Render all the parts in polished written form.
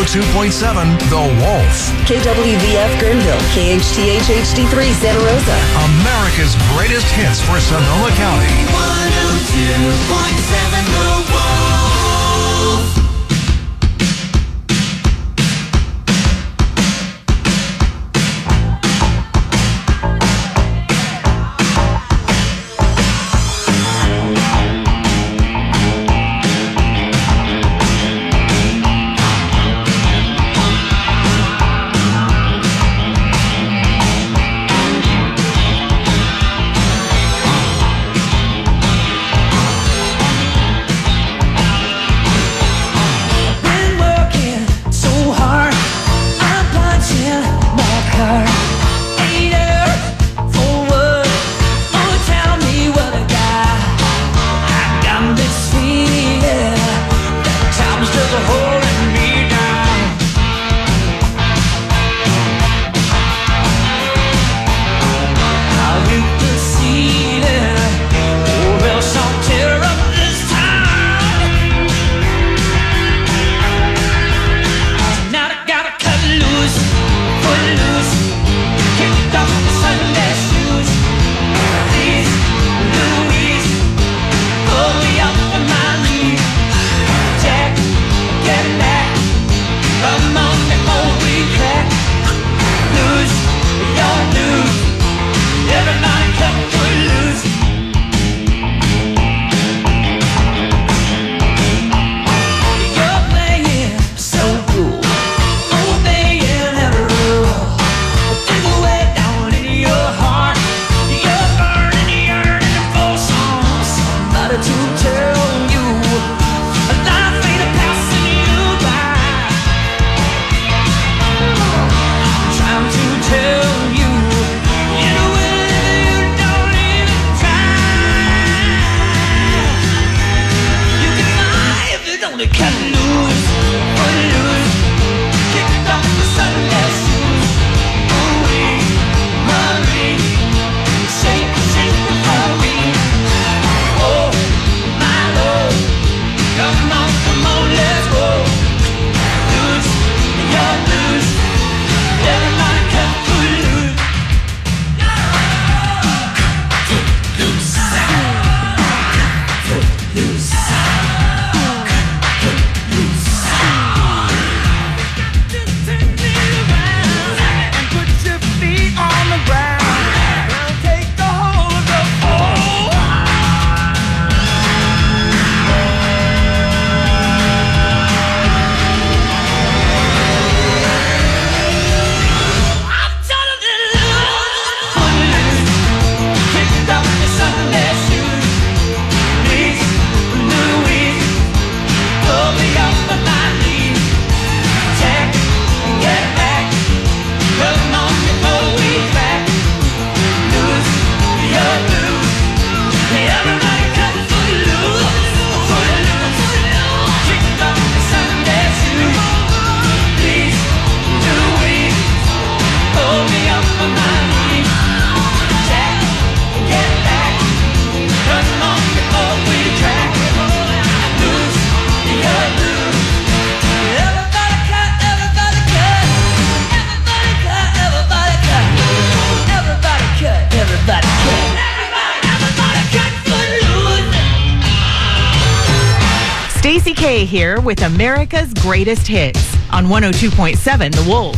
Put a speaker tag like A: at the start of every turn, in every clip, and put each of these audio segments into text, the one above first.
A: 102.7 The Wolf.
B: KWVF Guerneville, KHTH HD3 Santa Rosa.
A: America's greatest hits for Sonoma County.
C: 102.7 The Wolf.
D: Stacey K here with America's Greatest Hits on 102.7 The Wolf.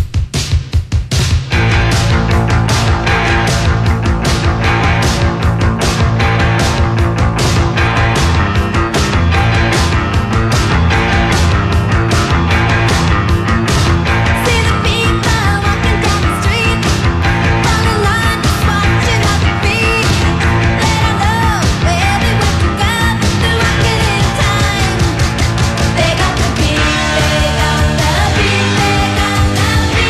E: They got the beat, they got the beat, they got the beat.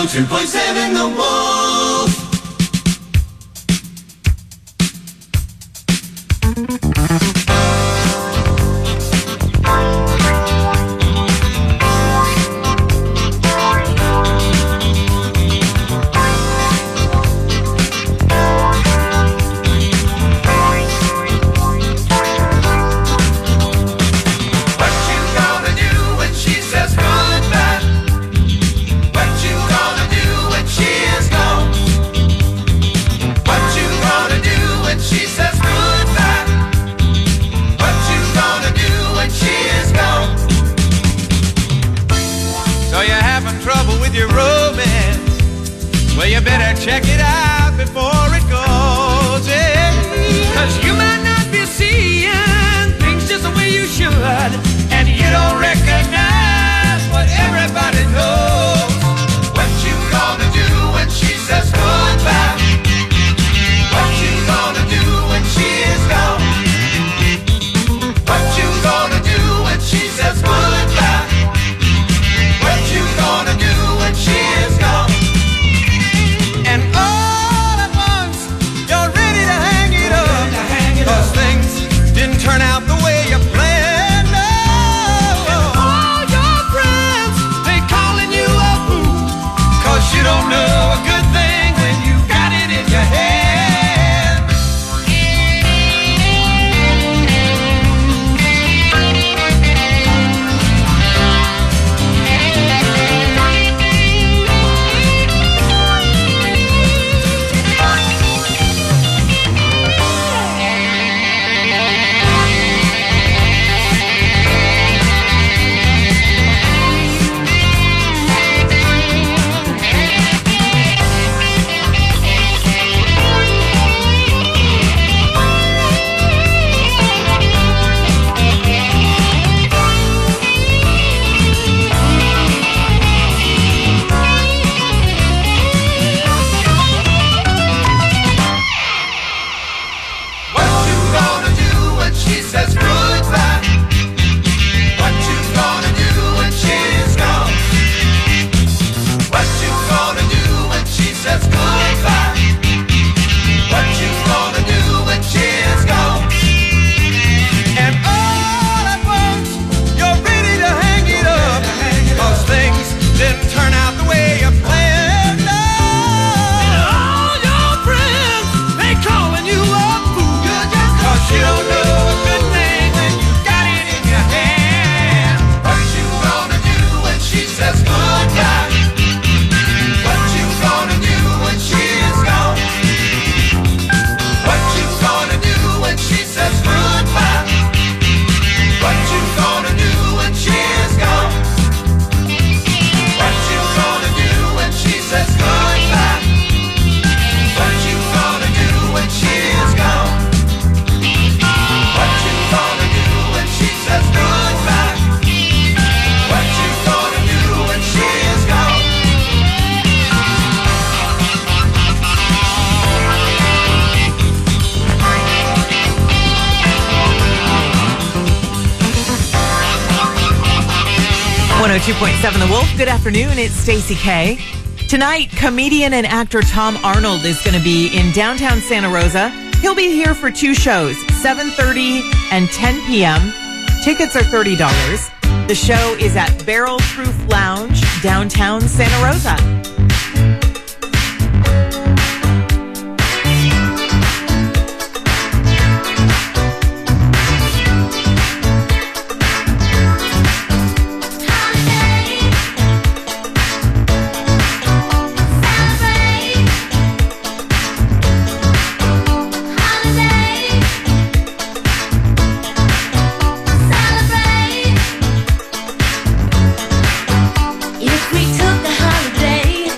C: 102.7 The Wolf.
E: Your romance, well, you better check it out before it goes, yeah. 'Cause you might not be seeing things just the way you should, and you don't recognize what everybody knows. What you gonna do when she says goodbye? What you gonna do when she is gone? What you gonna do when she says goodbye? What you gonna do when she is gone? And all at once, you're ready to hang it up. 'Cause things didn't turn out the way you planned. Oh, and all your friends, they calling you a fool. 'Cause you don't know a good thing when you got it in your head.
D: The Wolf. Good afternoon. It's Stacey K. Tonight, comedian and actor Tom Arnold is going to be in downtown Santa Rosa. He'll be here for two shows, 7:30 and 10 p.m. Tickets are $30. The show is at Barrel Proof Lounge, downtown Santa Rosa.
F: If we took a holiday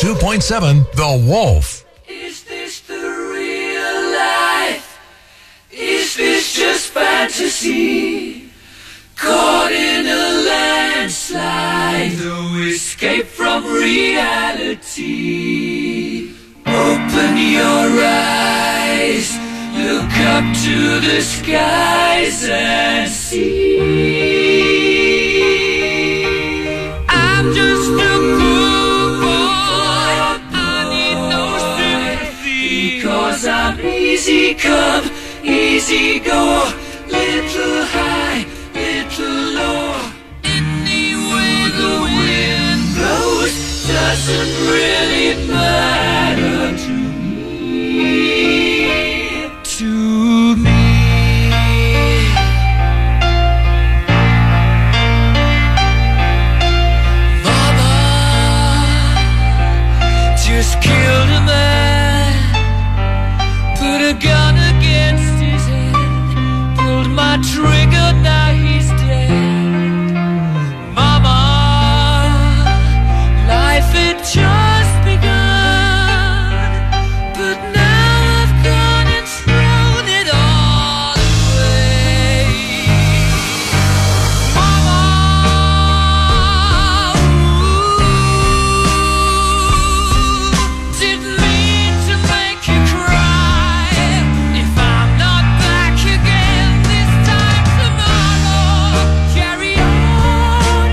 A: 102.7 The Wolf.
C: Is this the real life? Is this just fantasy? Caught in a landslide, no escape from reality. Open your eyes, look up to the skies and see. I'm just a poor boy, I need no sympathy, because I'm easy come, easy go, little high, little low. Any way the wind blows doesn't really matter to me. To me. Mama just killed a man, put a gun against his head, pulled my trigger, now he's dead. Mama, life had just begun, but now I've gone and thrown it all away. Mama, didn't mean to make you cry. If I'm not back again this time tomorrow, carry on,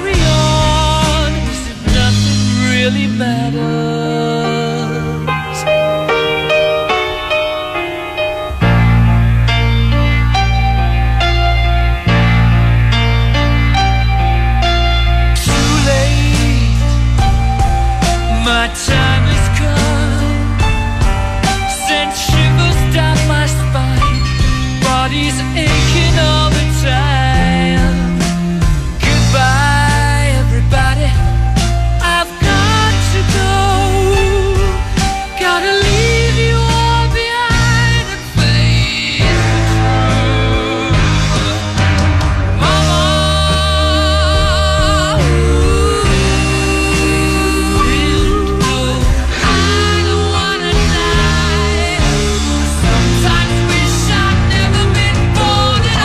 C: as if nothing really matters. Too late, my time has come. Sent shivers down my spine, body's aching all the time. Goodbye, everybody, I've got to go. Gotta leave you all behind and face the truth. Mama, I don't wanna die. Sometimes wish I'd never been born at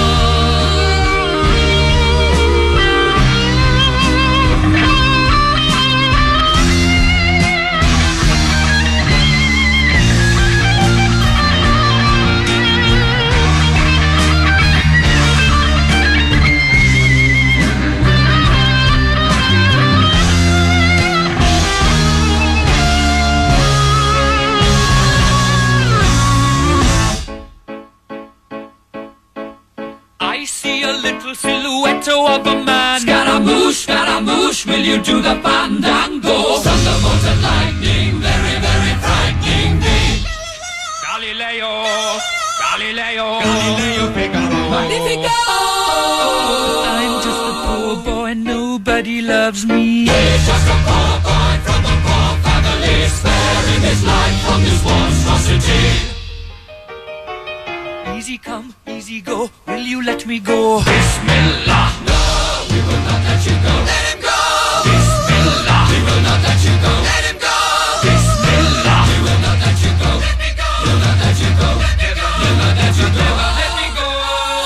C: I see a little silhouette of a man. Scaramouche, will you do the fandango? Thunderbolt and lightning, very, very frightening me. Galileo, Magnifico! I'm just a poor boy, nobody loves me. He's just a poor boy from a poor family, sparing his life from this monstrosity. Easy come, easy go, will you let me go? Bismillah, no, we will not let you go. Let him go! Bismillah, we will not let you go. Let him go! Bismillah, we will not let you go. Let me go! We'll not let you go. Let me go! We'll not let you go. Let me go!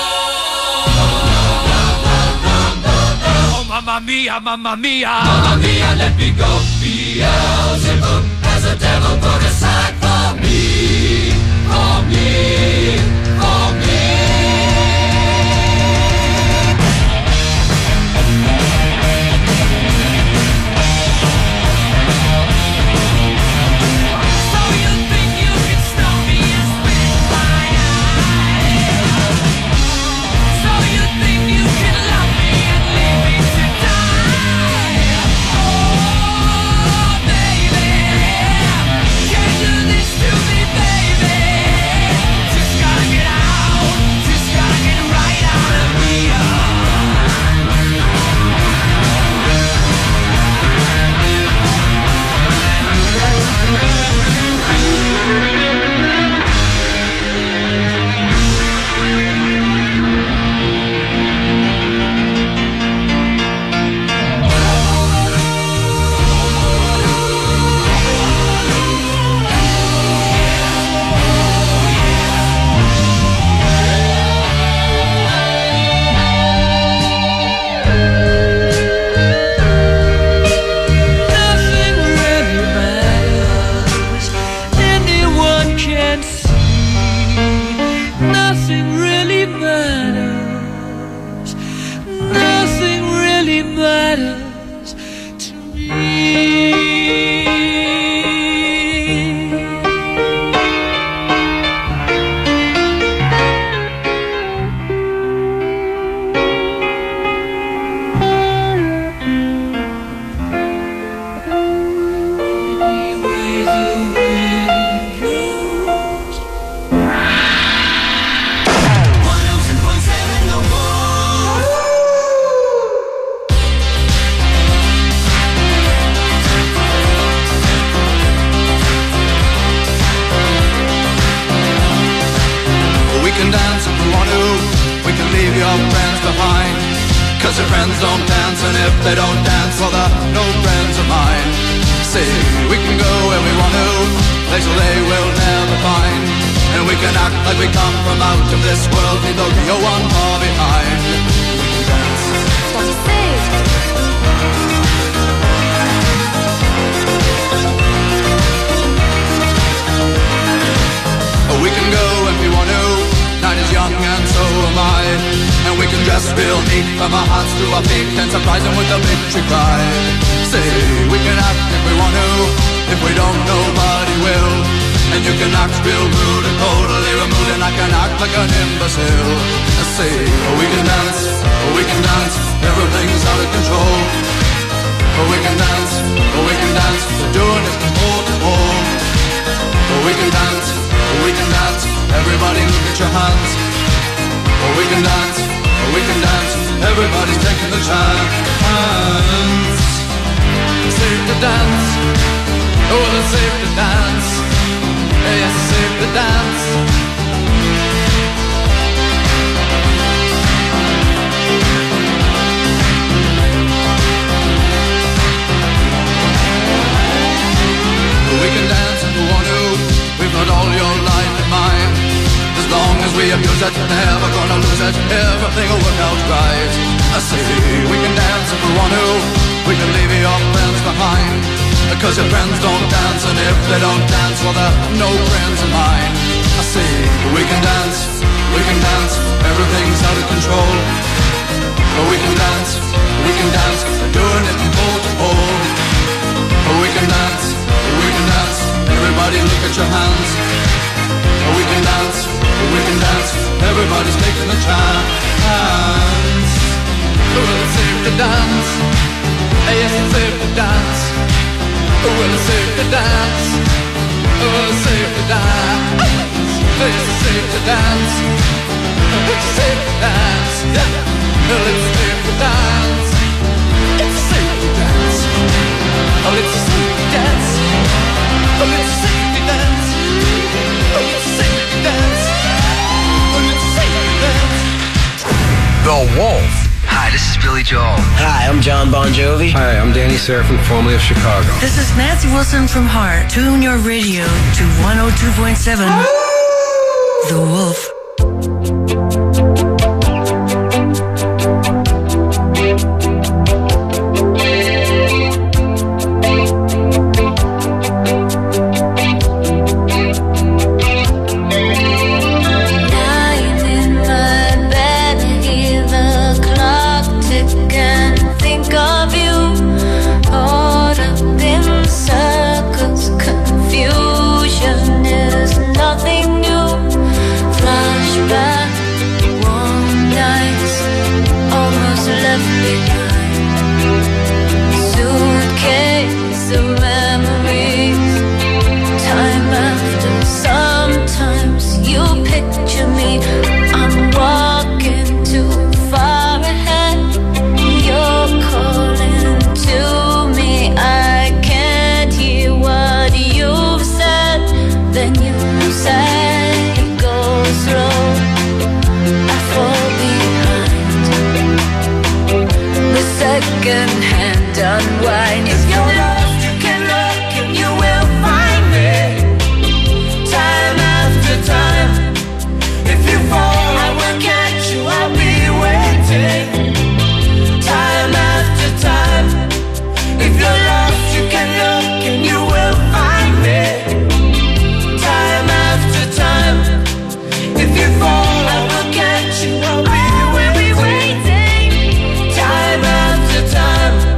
C: Oh, mamma mia, mamma mia. Mamma mia, let me go. Beelzebub has a devil put aside for me. For me. For me. So you think you can stop me and spit my eye? So you think you can love me and leave me to die? Oh, baby, can't do this to me, baby. Just gotta matters to me.
E: Cause your friends don't dance, and if they don't dance, well they're no friends of mine. See, we can go where we want to, places they will never find. And we can act like we come from out of this world, leave the real one far behind. We can dance. We can go if we want to, night is young and so am I. And we can dress real neat from our hearts to our feet and surprise them with a victory cry. Say, we can act if we want to, if we don't, nobody will. And you can act real rude and totally removed, and I can act like an imbecile. Say, we can dance, everything's out of control. We can dance, we're doing it from pole to pole. We can dance, everybody look at your hands. We can dance, everybody's taking the chance. Safe to dance, oh it's safe to dance. Yes, it's safe to dance. We can dance if we want to, we've got all your life in mind. As long as we abuse it, never gonna lose it, everything will work out right. I say, we can dance if we want to, we can leave your friends behind. Because your friends don't dance, and if they don't dance, well they're no friends of mine. I say, we can dance, everything's out of control. We can dance, we're doing it from pole to pole. We can dance, everybody look at your hands. We can dance, everybody's taking the chance. Well, it's safe to dance, yes, it's safe to dance. Well, it's safe to dance, well, it's safe to dance. It's safe to dance, it's safe to dance. Well, it's safe to dance, it's safe to dance. Oh, it's safe to dance, oh, it's safe to dance. Oh, it's safe to dance, oh, it's safe to dance.
A: The Wolf.
F: Hi, this is Billy Joel.
G: Hi, I'm John Bon Jovi.
H: Hi, I'm Danny Serafin, formerly of Chicago.
I: This is Nancy Wilson from Heart. Tune your radio to 102.7 The Wolf.
J: Confusion is nothing new. Flashback, warm nights, almost left behind. Suitcase of memories, time after. Sometimes you picture me, I'm walking too far ahead. You're calling to me, I can't hear what you've said. Then you say, go slow, I fall behind. The second hand unwind. If you're lost, you can look and you will find me. Time after time. If you fall, I will catch you, I'll be waiting. Time after time. If you're lost, you can look and you will find me. Time after time. If you fall, I will catch you, I'll be waiting. Time after time.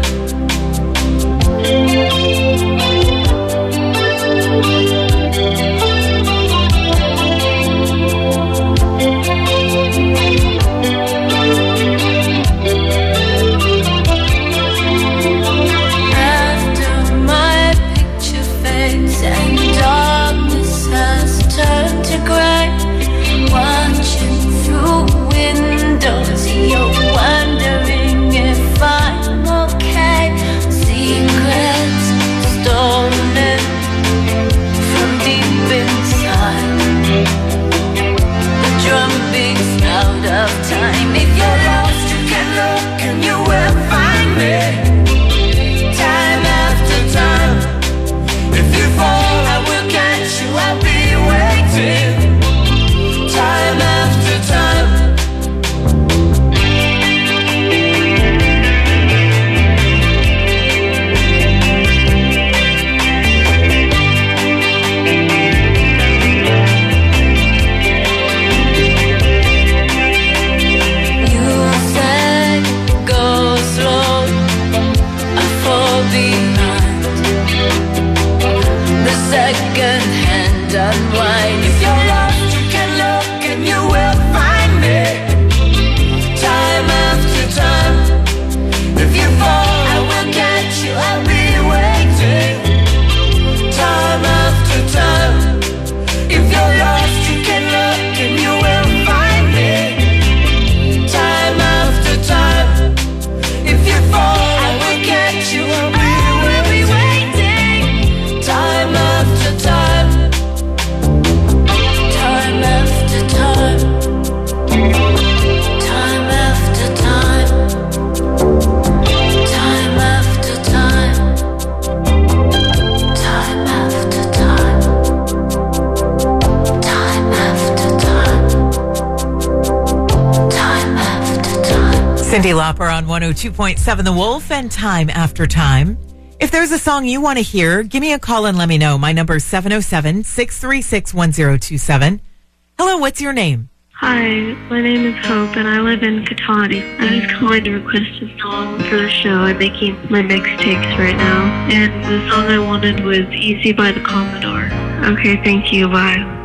D: Cyndi Lauper on 102.7 The Wolf and Time After Time. If there's a song you want to hear, give me a call and let me know. My number is 707-636-1027. Hello, what's your name?
F: Hi, my name is Hope, and I live in Katani. I was calling to request a song for the show. I'm making my mixtapes right now, and the song I wanted was Easy by the Commodore. Okay, thank you. Bye.